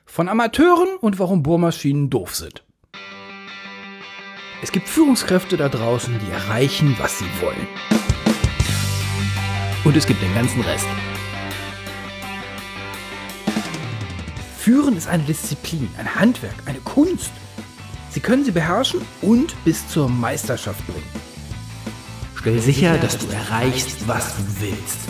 Von Amateuren und warum Bohrmaschinen doof sind. Es gibt Führungskräfte da draußen, die erreichen, was sie wollen. Und es gibt den ganzen Rest. Führen ist eine Disziplin, ein Handwerk, eine Kunst. Sie können sie beherrschen und bis zur Meisterschaft bringen. Stell sicher, dass du erreichst, was du willst.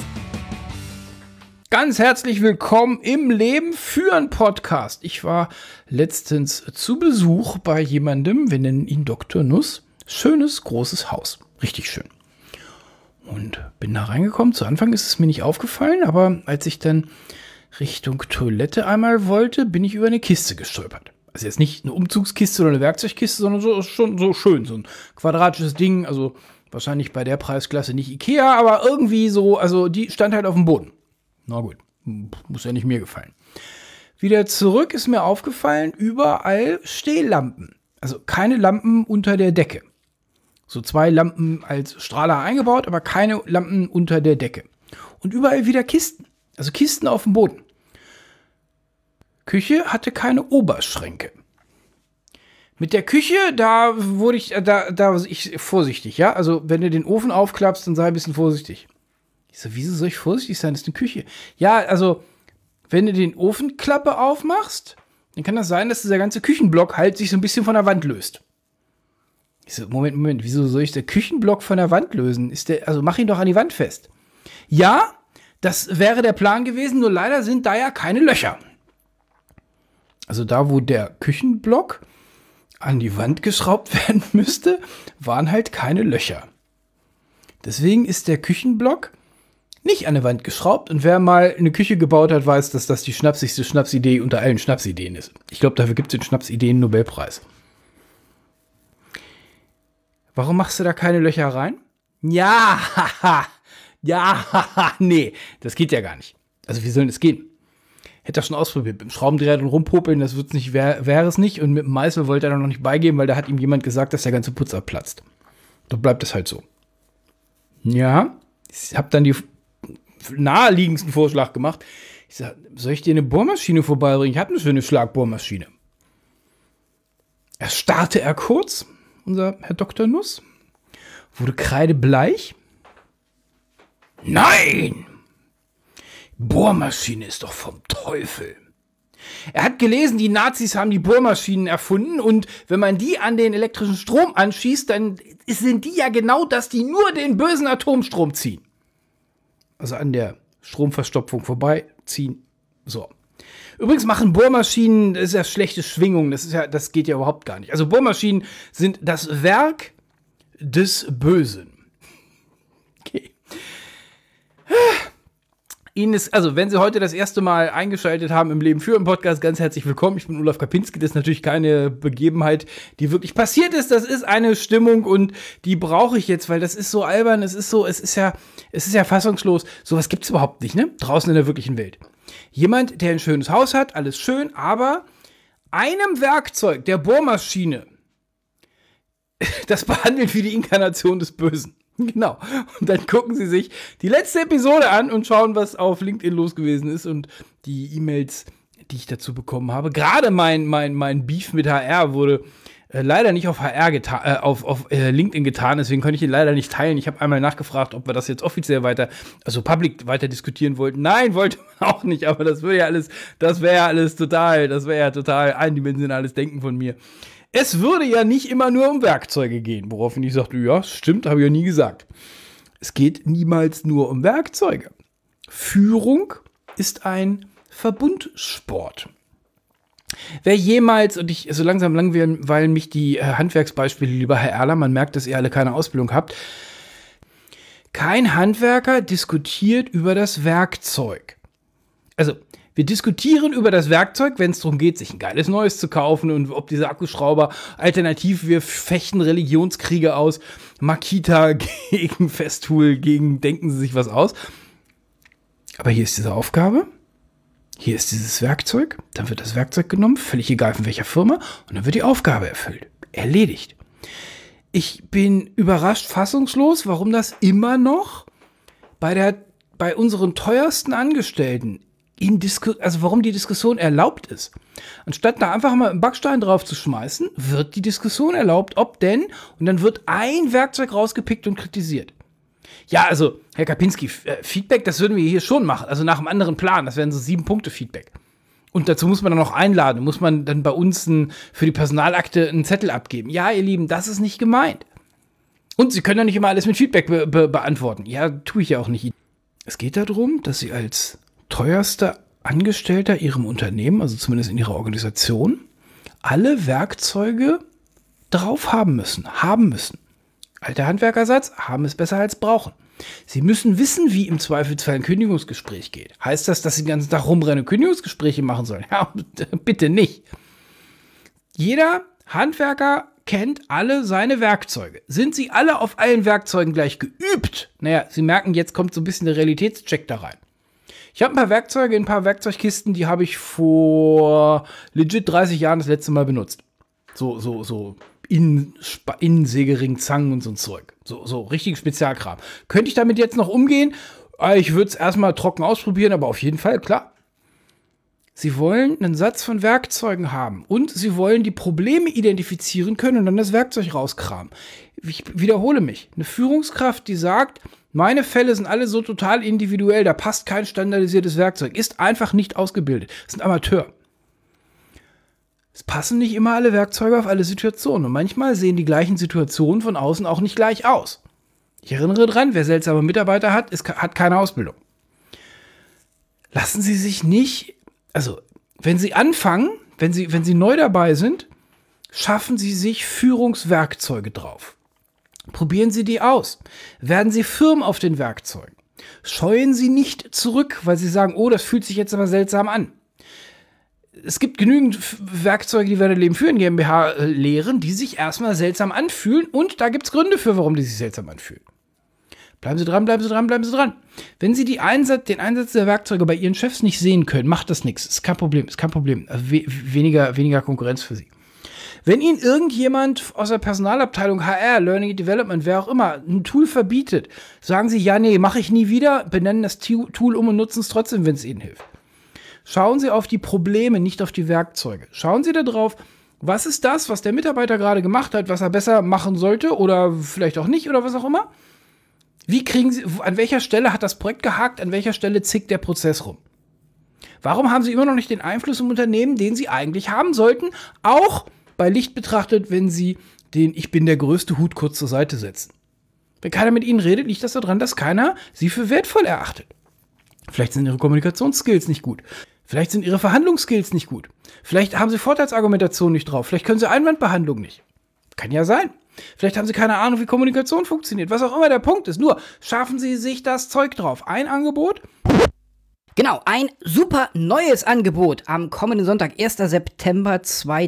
Ganz herzlich willkommen im Leben führen Podcast. Ich war letztens zu Besuch bei jemandem, wir nennen ihn Dr. Nuss. Schönes, großes Haus. Richtig schön. Und bin da reingekommen. Zu Anfang ist es mir nicht aufgefallen, aber als ich dann Richtung Toilette einmal wollte, bin ich über eine Kiste gestolpert. Also jetzt nicht eine Umzugskiste oder eine Werkzeugkiste, sondern schon so schön, so ein quadratisches Ding. Also wahrscheinlich bei der Preisklasse nicht Ikea, aber irgendwie so, also die stand halt auf dem Boden. Na gut, muss ja nicht mir gefallen. Wieder zurück ist mir aufgefallen, überall Stehlampen. Also keine Lampen unter der Decke. So 2 Lampen als Strahler eingebaut, aber keine Lampen unter der Decke. Und überall wieder Kisten. Also Kisten auf dem Boden. Küche hatte keine Oberschränke. Mit der Küche, da wurde ich vorsichtig, ja. Also wenn du den Ofen aufklappst, dann sei ein bisschen vorsichtig. Ich so, wieso soll ich vorsichtig sein? Das ist eine Küche. Ja, also, wenn du den Ofenklappe aufmachst, dann kann das sein, dass dieser ganze Küchenblock halt sich so ein bisschen von der Wand löst. Ich so, Moment, wieso soll ich den Küchenblock von der Wand lösen? Also mach ihn doch an die Wand fest. Ja, das wäre der Plan gewesen, nur leider sind da ja keine Löcher. Also da, wo der Küchenblock an die Wand geschraubt werden müsste, waren halt keine Löcher. Deswegen ist der Küchenblock nicht an der Wand geschraubt. Und wer mal eine Küche gebaut hat, weiß, dass das die schnapsigste Schnapsidee unter allen Schnapsideen ist. Ich glaube, dafür gibt es den Schnapsideen-Nobelpreis. Warum machst du da keine Löcher rein? Ja, nee, das geht ja gar nicht. Also wie soll das gehen? Hätte er schon ausprobiert. Mit dem Schraubendreher und rumpopeln, das wird's nicht, wäre es nicht. Und mit dem Meißel wollte er noch nicht beigeben, weil da hat ihm jemand gesagt, dass der ganze Putz abplatzt. Da bleibt es halt so. Ja, ich habe dann die naheliegendsten Vorschlag gemacht. Ich sag, soll ich dir eine Bohrmaschine vorbeibringen? Ich habe eine schöne Schlagbohrmaschine. Erstarrte er kurz, unser Herr Dr. Nuss, wurde kreidebleich. Nein! Bohrmaschine ist doch vom Teufel. Er hat gelesen, die Nazis haben die Bohrmaschinen erfunden und wenn man die an den elektrischen Strom anschießt, dann sind die ja genau das, die nur den bösen Atomstrom ziehen. Also an der Stromverstopfung vorbeiziehen. So. Übrigens machen Bohrmaschinen, das ist ja schlechte Schwingung, das geht ja überhaupt gar nicht. Also Bohrmaschinen sind das Werk des Bösen. Okay. Also, wenn Sie heute das erste Mal eingeschaltet haben im Leben führen Podcast, ganz herzlich willkommen. Ich bin Olaf Kapinski. Das ist natürlich keine Begebenheit, die wirklich passiert ist. Das ist eine Stimmung und die brauche ich jetzt, weil das ist so albern. Es ist ja fassungslos. Sowas gibt es überhaupt nicht, ne? Draußen in der wirklichen Welt. Jemand, der ein schönes Haus hat, alles schön, aber einem Werkzeug, der Bohrmaschine, das behandelt wie die Inkarnation des Bösen. Genau. Und dann gucken Sie sich die letzte Episode an und schauen, was auf LinkedIn los gewesen ist und die E-Mails, die ich dazu bekommen habe. Gerade mein Beef mit HR wurde leider nicht auf auf LinkedIn getan, deswegen konnte ich ihn leider nicht teilen. Ich habe einmal nachgefragt, ob wir das jetzt offiziell public weiter diskutieren wollten. Nein, wollte man auch nicht, aber das wäre ja total eindimensionales Denken von mir. Es würde ja nicht immer nur um Werkzeuge gehen, woraufhin ich sagte, ja, stimmt, habe ich ja nie gesagt. Es geht niemals nur um Werkzeuge. Führung ist ein Verbundsport. Wer jemals, und so langsam langweilen mich die Handwerksbeispiele, lieber Herr Erler, man merkt, dass ihr alle keine Ausbildung habt. Kein Handwerker diskutiert über das Werkzeug. Also, wir diskutieren über das Werkzeug, wenn es darum geht, sich ein geiles Neues zu kaufen und ob diese Akkuschrauber alternativ, wir fechten Religionskriege aus, Makita gegen Festool, gegen denken Sie sich was aus. Aber hier ist diese Aufgabe, hier ist dieses Werkzeug, dann wird das Werkzeug genommen, völlig egal von welcher Firma, und dann wird die Aufgabe erfüllt, erledigt. Ich bin überrascht, fassungslos, warum das immer noch bei unseren teuersten Angestellten warum die Diskussion erlaubt ist. Anstatt da einfach mal einen Backstein drauf zu schmeißen, wird die Diskussion erlaubt, ob denn, und dann wird ein Werkzeug rausgepickt und kritisiert. Ja, also, Herr Kapinski, Feedback, das würden wir hier schon machen, also nach einem anderen Plan, das wären so 7 Punkte Feedback. Und dazu muss man dann noch einladen, muss man dann bei uns für die Personalakte einen Zettel abgeben. Ja, ihr Lieben, das ist nicht gemeint. Und Sie können ja nicht immer alles mit Feedback beantworten. Ja, tue ich ja auch nicht. Es geht darum, dass Sie als teuerster Angestellter Ihrem Unternehmen, also zumindest in Ihrer Organisation, alle Werkzeuge drauf haben müssen. Alter Handwerkersatz, haben es besser als brauchen. Sie müssen wissen, wie im Zweifelsfall ein Kündigungsgespräch geht. Heißt das, dass Sie den ganzen Tag rumrennen und Kündigungsgespräche machen sollen? Ja, bitte nicht. Jeder Handwerker kennt alle seine Werkzeuge. Sind Sie alle auf allen Werkzeugen gleich geübt? Naja, Sie merken, jetzt kommt so ein bisschen der Realitätscheck da rein. Ich habe ein paar Werkzeuge in ein paar Werkzeugkisten, die habe ich vor legit 30 Jahren das letzte Mal benutzt. So Innensägering, Zangen und so ein Zeug. So richtig Spezialkram. Könnte ich damit jetzt noch umgehen? Ich würde es erstmal trocken ausprobieren, aber auf jeden Fall, klar. Sie wollen einen Satz von Werkzeugen haben und Sie wollen die Probleme identifizieren können und dann das Werkzeug rauskramen. Ich wiederhole mich. Eine Führungskraft, die sagt, meine Fälle sind alle so total individuell, da passt kein standardisiertes Werkzeug, ist einfach nicht ausgebildet, ist ein Amateur. Es passen nicht immer alle Werkzeuge auf alle Situationen und manchmal sehen die gleichen Situationen von außen auch nicht gleich aus. Ich erinnere dran, wer seltsame Mitarbeiter hat, hat keine Ausbildung. Lassen Sie sich nicht, also wenn Sie anfangen, wenn Sie neu dabei sind, schaffen Sie sich Führungswerkzeuge drauf. Probieren Sie die aus. Werden Sie firm auf den Werkzeugen. Scheuen Sie nicht zurück, weil Sie sagen, oh, das fühlt sich jetzt aber seltsam an. Es gibt genügend Werkzeuge, die wir in Leben führen GmbH lehren, die sich erstmal seltsam anfühlen und da gibt es Gründe für, warum die sich seltsam anfühlen. Bleiben Sie dran, bleiben Sie dran, bleiben Sie dran. Wenn Sie den Einsatz der Werkzeuge bei Ihren Chefs nicht sehen können, macht das nichts. Ist kein Problem. Weniger Konkurrenz für Sie. Wenn Ihnen irgendjemand aus der Personalabteilung HR, Learning and Development, wer auch immer, ein Tool verbietet, sagen Sie, ja, nee, mache ich nie wieder, benennen das Tool um und nutzen es trotzdem, wenn es Ihnen hilft. Schauen Sie auf die Probleme, nicht auf die Werkzeuge. Schauen Sie darauf, was ist das, was der Mitarbeiter gerade gemacht hat, was er besser machen sollte oder vielleicht auch nicht oder was auch immer. Wie kriegen Sie, an welcher Stelle hat das Projekt gehakt, an welcher Stelle zickt der Prozess rum? Warum haben Sie immer noch nicht den Einfluss im Unternehmen, den Sie eigentlich haben sollten, auch bei Licht betrachtet, wenn Sie den Ich bin der größte Hut kurz zur Seite setzen? Wenn keiner mit Ihnen redet, liegt das daran, dass keiner Sie für wertvoll erachtet. Vielleicht sind Ihre Kommunikationsskills nicht gut. Vielleicht sind Ihre Verhandlungsskills nicht gut. Vielleicht haben Sie Vorteilsargumentation nicht drauf. Vielleicht können Sie Einwandbehandlung nicht. Kann ja sein. Vielleicht haben Sie keine Ahnung, wie Kommunikation funktioniert. Was auch immer der Punkt ist. Nur schaffen Sie sich das Zeug drauf. Ein Angebot. Genau, ein super neues Angebot am kommenden Sonntag, 1. September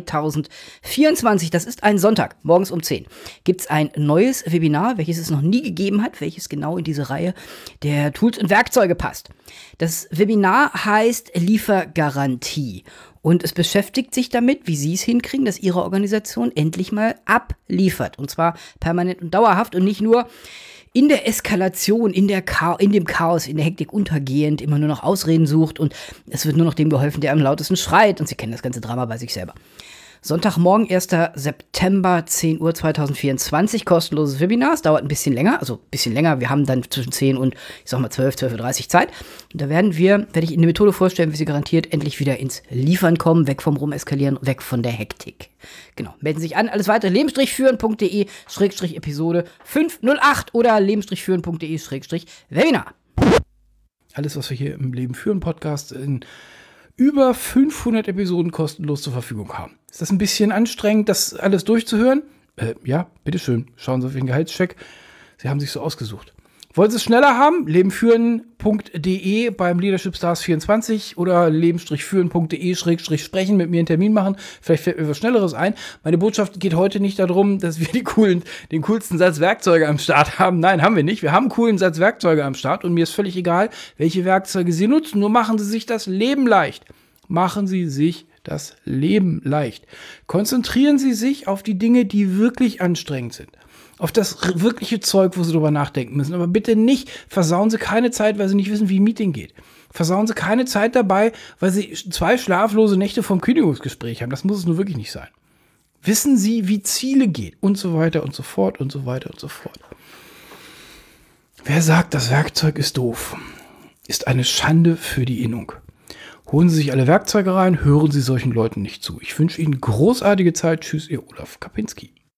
2024. Das ist ein Sonntag, morgens um 10. Gibt es ein neues Webinar, welches es noch nie gegeben hat, welches genau in diese Reihe der Tools und Werkzeuge passt. Das Webinar heißt Liefergarantie. Und es beschäftigt sich damit, wie Sie es hinkriegen, dass Ihre Organisation endlich mal abliefert. Und zwar permanent und dauerhaft und nicht nur in der Eskalation, in dem Chaos, in der Hektik untergehend, immer nur noch Ausreden sucht und es wird nur noch dem geholfen, der am lautesten schreit und Sie kennen das ganze Drama bei sich selber. Sonntagmorgen, 1. September, 10 Uhr 2024, kostenloses Webinar. Es dauert ein bisschen länger, Wir haben dann zwischen 10 und, 12:30 Uhr Zeit. Und da werde ich Ihnen eine Methode vorstellen, wie Sie garantiert endlich wieder ins Liefern kommen, weg vom Rumeskalieren, weg von der Hektik. Genau, melden Sie sich an. Alles weitere, leben-führen.de/Episode 508 oder leben-führen.de/Webinar. Alles, was wir hier im Leben führen Podcast in über 500 Episoden kostenlos zur Verfügung haben. Ist das ein bisschen anstrengend, das alles durchzuhören? Ja, bitteschön. Schauen Sie auf Ihren Gehaltscheck. Sie haben sich so ausgesucht. Wollen Sie es schneller haben? lebenführen.de beim Leadership Stars 24 oder leben-führen.de/sprechen mit mir einen Termin machen. Vielleicht fällt mir was Schnelleres ein. Meine Botschaft geht heute nicht darum, dass wir den coolsten Satz Werkzeuge am Start haben. Nein, haben wir nicht. Wir haben einen coolen Satz Werkzeuge am Start und mir ist völlig egal, welche Werkzeuge Sie nutzen. Nur machen Sie sich das Leben leicht. Machen Sie sich das Leben leicht. Konzentrieren Sie sich auf die Dinge, die wirklich anstrengend sind. Auf das wirkliche Zeug, wo Sie drüber nachdenken müssen. Aber bitte nicht, versauen Sie keine Zeit, weil Sie nicht wissen, wie ein Meeting geht. Versauen Sie keine Zeit dabei, weil Sie 2 schlaflose Nächte vom Kündigungsgespräch haben. Das muss es nur wirklich nicht sein. Wissen Sie, wie Ziele geht und so weiter und so fort und so weiter und so fort. Wer sagt, das Werkzeug ist doof, ist eine Schande für die Innung. Holen Sie sich alle Werkzeuge rein, hören Sie solchen Leuten nicht zu. Ich wünsche Ihnen großartige Zeit. Tschüss, Ihr Olaf Kapinski.